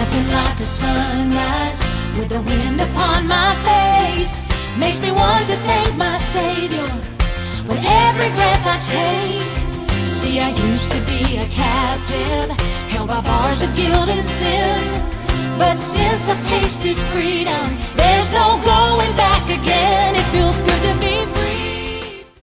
Nothing like a sunrise with the wind upon my face makes me want to thank my Savior with every breath I take. See, I used to be a captive, held by bars of guilt and sin. But since I've tasted freedom, there's no going back again.